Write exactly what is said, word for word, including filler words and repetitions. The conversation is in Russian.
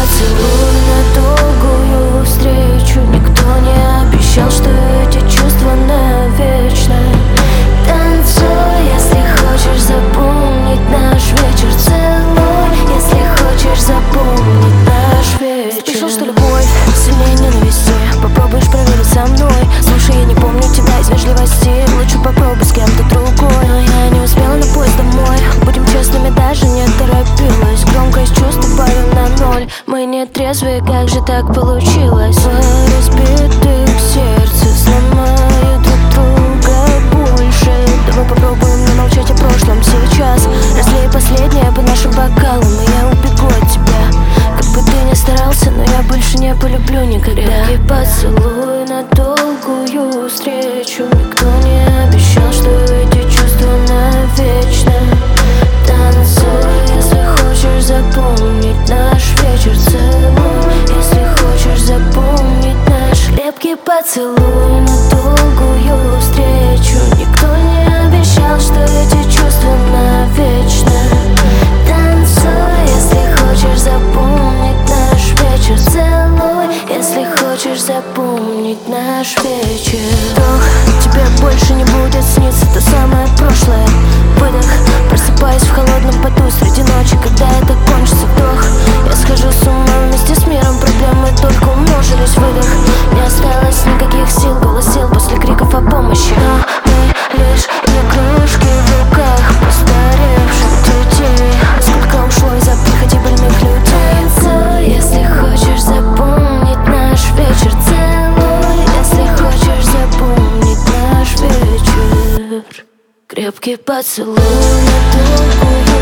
поцелуй на долгую встречу. Никто не обещал, что эти чувства навечно. Танцуй, если хочешь запомнить наш вечер. Целуй, если хочешь запомнить наш вечер. Слышал, что любовь сильнее ненависти. Попробуешь проверить со мной. Слушай, я не помню тебя из вежливости. Лучше попробуй с кем-то другой. Но я не успела на поезд домой. Будем честными, даже не торопилась. Громкость чувств добавим на ноль. Мы не трезвые, как же так получилось? Два разбитых сердца сломают друг друга больше. Давай попробуем не молчать о прошлом сейчас. Разлей последнее по нашим бокалам, и я убегу от тебя. Как бы ты ни старался, но я больше не полюблю никогда. Крепкий поцелуй на долгую встречу. Никто не обещал, что эти чувства навечно. Танцуй, если хочешь запомнить наш вечер. Целуй, если хочешь запомнить наш крепкий поцелуй на долгую встречу. Никто не обещал, что эти чувства навечно. Танцуй, если хочешь запомнить наш вечер. Целуй, если хочешь запомнить наш вечер. Вдох, тебе больше не будет сниться то самое прошлое. Выдох, просыпаясь в холодном поту среди ночи, когда это кончится. Вдох, я схожу с ума вместе с миром. Проблемы только умножились. Выдох, не осталось никаких сил. Голос сел после криков о помощи. Но мы лишь игрушки в руках постаревших детей. Сколько ушло из-за прихоти больных людей. Танцуй, если хочешь запомнить наш вечер. Целуй, если хочешь запомнить наш вечер. Крепкий поцелуй на долгую